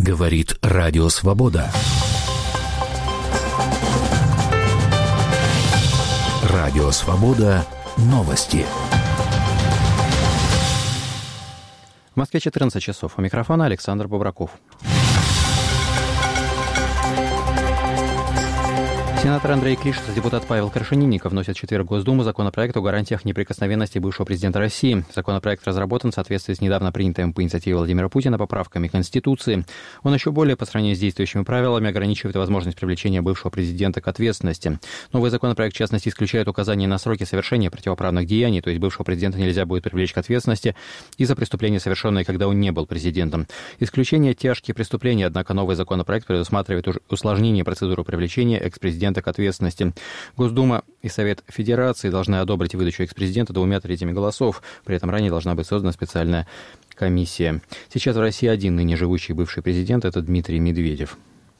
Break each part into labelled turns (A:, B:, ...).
A: Говорит Радио Свобода. Радио Свобода. Новости.
B: В Москве 14 часов. У микрофона Александр Бобраков. Сенатор Андрей Клишес и депутат Павел Крашенинников вносят в четверг в Госдуму законопроект о гарантиях неприкосновенности бывшего президента России. Законопроект разработан в соответствии с недавно принятыми по инициативе Владимира Путина поправками Конституции. Он еще более, по сравнению с действующими правилами, ограничивает возможность привлечения бывшего президента к ответственности. Новый законопроект, в частности, исключает указание на сроки совершения противоправных деяний, то есть бывшего президента нельзя будет привлечь к ответственности из-за преступления, совершенные, когда он не был президентом. Исключение тяжкие преступления, однако новый законопроект предусматривает усложнение процедуры привлечения экс-президента к ответственности. Госдума и Совет Федерации должны одобрить выдачу экс-президента 2/3 голосов. При этом ранее должна быть создана специальная комиссия. Сейчас в России один ныне живущий бывший президент – это Дмитрий Медведев.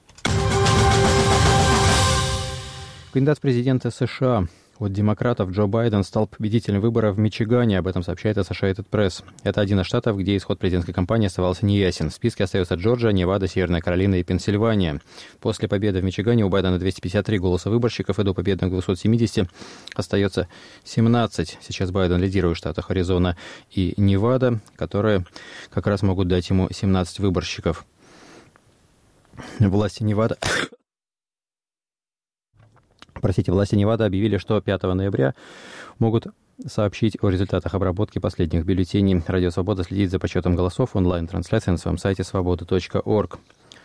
B: Кандидат в президенты США от демократов Джо Байден стал победителем выборов в Мичигане, об этом сообщает Associated Press. Это один из штатов, где исход президентской кампании оставался неясен. В списке остаются Джорджия, Невада, Северная Каролина и Пенсильвания. После победы в Мичигане у Байдена 253 голоса выборщиков, и до победных 270 остается 17. Сейчас Байден лидирует в штатах Аризона и Невада, которые как раз могут дать ему 17 выборщиков. Власти Невады объявили, что 5 ноября могут сообщить о результатах обработки последних бюллетеней. Радио Свобода следит за подсчетом голосов, онлайн-трансляция на своем сайте svoboda.org.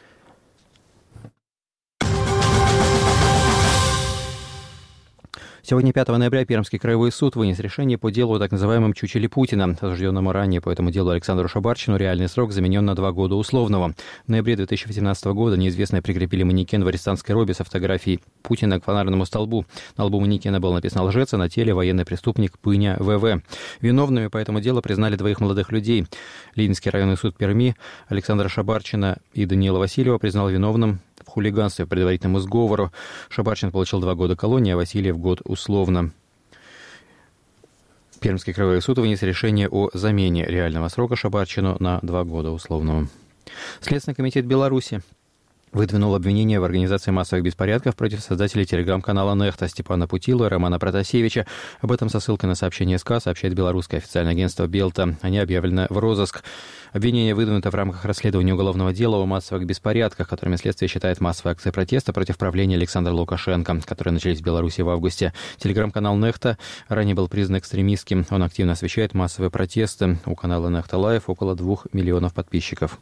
B: Сегодня, 5 ноября, Пермский краевой суд вынес решение по делу о так называемом чучеле Путина. Осужденному ранее по этому делу Александру Шабарчину реальный срок заменен на 2 года условного. В ноябре 2018 года неизвестные прикрепили манекен в арестантской робе со фотографией Путина к фонарному столбу. На лбу манекена было написано «Лжец», а на теле военный преступник Пыня ВВ. Виновными по этому делу признали 2 молодых людей. Ленинский районный суд Перми Александра Шабарчина и Даниила Васильева признал виновным в хулиганстве по предварительному сговору. Шабарчин получил 2 года колонии, а Васильев год условно. Пермский краевой суд вынес решение о замене реального срока Шабарчину на 2 года условного. Следственный комитет Беларуси выдвинул обвинение в организации массовых беспорядков против создателей телеграм-канала «Нехта» Степана Путилова и Романа Протасевича. Об этом со ссылкой на сообщение СК сообщает белорусское официальное агентство «Белта». Они объявлены в розыск. Обвинение выдвинуто в рамках расследования уголовного дела о массовых беспорядках, которыми следствие считает массовые акции протеста против правления Александра Лукашенко, которые начались в Беларуси в августе. Телеграм-канал «Нехта» ранее был признан экстремистским. Он активно освещает массовые протесты. У канала «Нехта Лайв» около 2 миллионов подписчиков.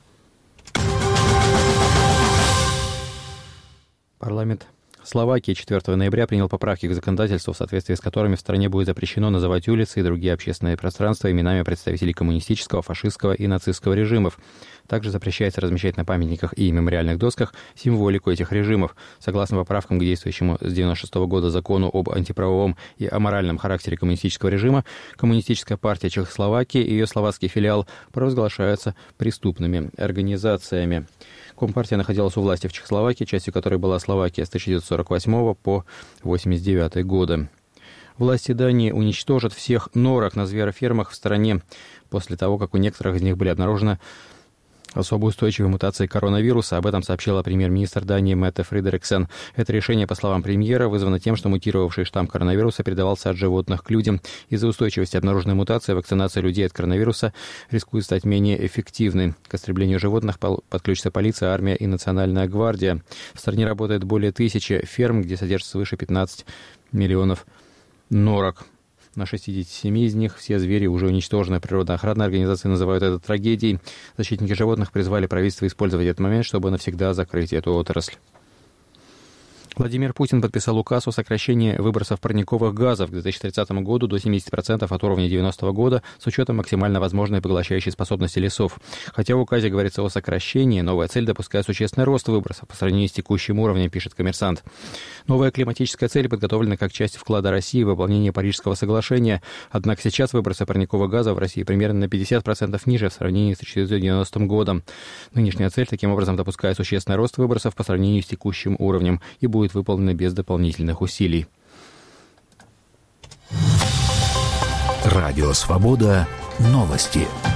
B: Парламент Словакии 4 ноября принял поправки к законодательству, в соответствии с которыми в стране будет запрещено называть улицы и другие общественные пространства именами представителей коммунистического, фашистского и нацистского режимов. Также запрещается размещать на памятниках и мемориальных досках символику этих режимов. Согласно поправкам к действующему с 1996 года закону об антиправовом и аморальном характере коммунистического режима, Коммунистическая партия Чехословакии и ее словацкий филиал провозглашаются преступными организациями. Компартия находилась у власти в Чехословакии, частью которой была Словакия с 1948 по 1989 годы. Власти Дании уничтожат всех норок на зверофермах в стране после того, как у некоторых из них были обнаружены особо устойчивые мутации коронавируса. Об этом сообщила премьер-министр Дании Метте Фридериксен. Это решение, по словам премьера, вызвано тем, что мутировавший штамм коронавируса передавался от животных к людям. Из-за устойчивости обнаруженной мутации вакцинация людей от коронавируса рискует стать менее эффективной. К истреблению животных подключится полиция, армия и национальная гвардия. В стране работает более 1000 ферм, где содержится свыше 15 миллионов норок. На 67 из них все звери уже уничтожены. Природоохранные организации называют это трагедией. Защитники животных призвали правительство использовать этот момент, чтобы навсегда закрыть эту отрасль. Владимир Путин подписал указ о сокращении выбросов парниковых газов к 2030 году до 70% от уровня 90-го года с учетом максимально возможной поглощающей способности лесов. Хотя в указе говорится о сокращении, новая цель допускает существенный рост выбросов по сравнению с текущим уровнем, пишет «Коммерсант». Новая климатическая цель подготовлена как часть вклада России в выполнение Парижского соглашения. Однако сейчас выбросы парниковых газов в России примерно на 50% ниже в сравнении с 1990 годом. Нынешняя цель таким образом допускает существенный рост выбросов по сравнению с текущим уровнем и будет выполнена без дополнительных усилий.
A: Радио Свобода. Новости.